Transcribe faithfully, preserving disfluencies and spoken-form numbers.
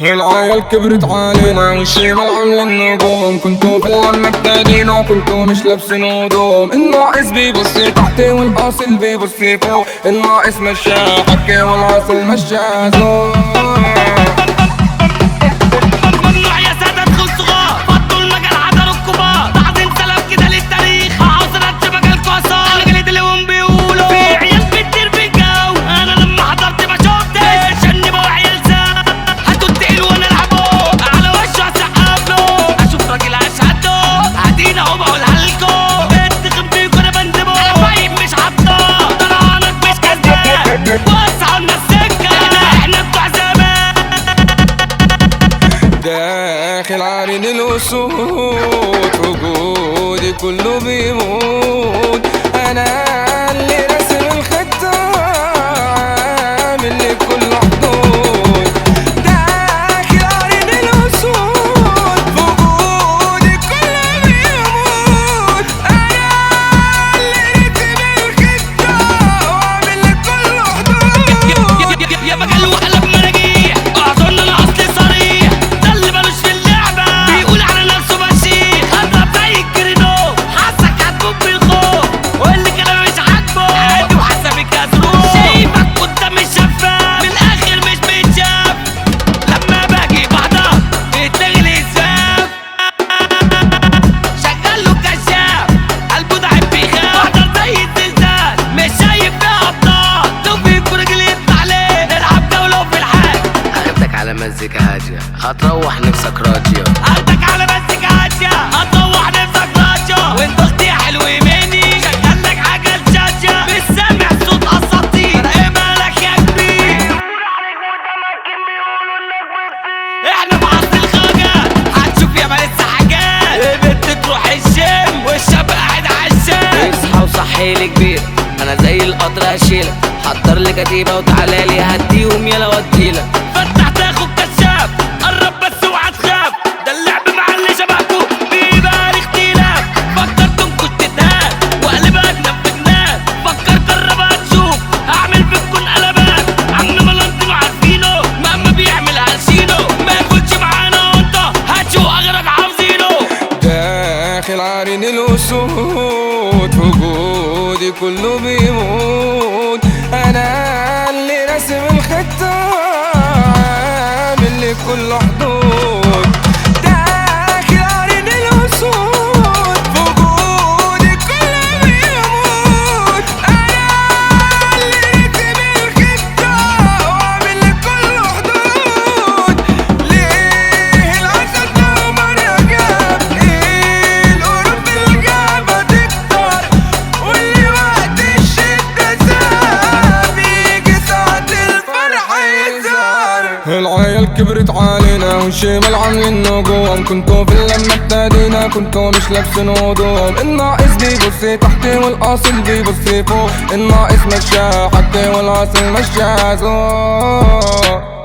العيال كبرت علينا والشمال عاملين النجوم. كنتوا في اللمة التانيين وكنتوا مش لابسين هدوم. الناقص بيبص تحت والاصل بيبص فوق. الناقص مشى حكي والاصل مشى زور. ممنوع يا سادة ادخل صغار، فضوا المجال حضروا الكبار. بعدين سلام كده للتاريخ، عاصرت مجالكوا اثار. الجليد اللي هم بيقولوا في عيال بتطير في الجو. انا لما حضرت ما شفتش عشان بقوا عيال زاد. هاتوا التقيل ونلعبوا على وشه هسقف له. اشوف راجل اشهد له هدينا اهو بقولها لكم. بتخم فيكوا انا بندبه، انا فايق مش حاطاه. طلعانك مش كذاب، وسعوا لنا السكه. احنا بتوع زمان. داخل عرين الأسود وجودي كله بيموت. أنا اللي راسم الخطة عامل لكل حدود. داخل عرين الأسود وجودي كله بيموت. أنا اللي راسم الخطة وعامل لكل حدود. يا مجال وقلب مراجيح، اظن الاصل صريح. ده اللي مالوش في اللعبه بيقول على نفسه بشيخ. هضرب زي الكرينو، حاسك هتموت بالخوف. واللي كلامي مش عاجبه عادي وحسابك هظروف. شايفك قدام الشفاف، من الاخر مش بيتشاف. لما باجي بحضر بيتلغي الاسفاف. شغال له كشاف، قلبه ضعيف بيخاف. بحضر زي الزلزال، مش شايف فيها ابطال. لو فيكوا راجل يطلع ليه نلعب جوله في الحال. هاخدك على مزيكا هادية هتروح نفسك راضية. اخدك على مزيكا هادية هتروح نفسك راضية. وانت اختي يا حلو مني، شغال لك حاجة الشاشة. مش سامع صوت اساطير، ايه مالك يا كبير؟ احنا في عصر الخواجات، هتشوف يا لسه حاجات. البنت تروح الجيم والشاب قاعد عالشام. اصحى وصحي لي كبير، انا زي القطر هشيلك. حضر لي كتيبة وتعالى لي هديهم يلا وديلك. فتح تاخد كشاف، قرب بس اوعى تخاف. ده اللعب مع اللي شبهكوا بيبقى الاختلاف. فكرتم كنت تهان وقلبها اجنب في جنان. فكر جرب هتشوف هعمل فيكوا قلبان. عم ملا انتوا عارفينه مهما بيعمل هرشينه. ما ياكلش معانا وانت هتشوف اغرق عاوزينه. داخل عرين الأسود وجودي كله بيموت. أنا اللي راسم الخطة عامل لكل حدود. داخل عرين الأسود وجودي كله بيموت. أنا اللي راسم الخطة وعامل لكل حدود. ليه العسل دوما رجاب؟ إيه القرب الجابة تكتر؟ واللي وقت الشدة ساب يجي ساعة الفرح يزار. العيال كبرت علينا والشمال عاملين نجوم. كنتوا في اللمة ابتدينا كنتوا مش لابسين هدوم. الناقص بيبص تحت والاصل بيبص فوق. الناقص مشى حكي والاصل مشى زور.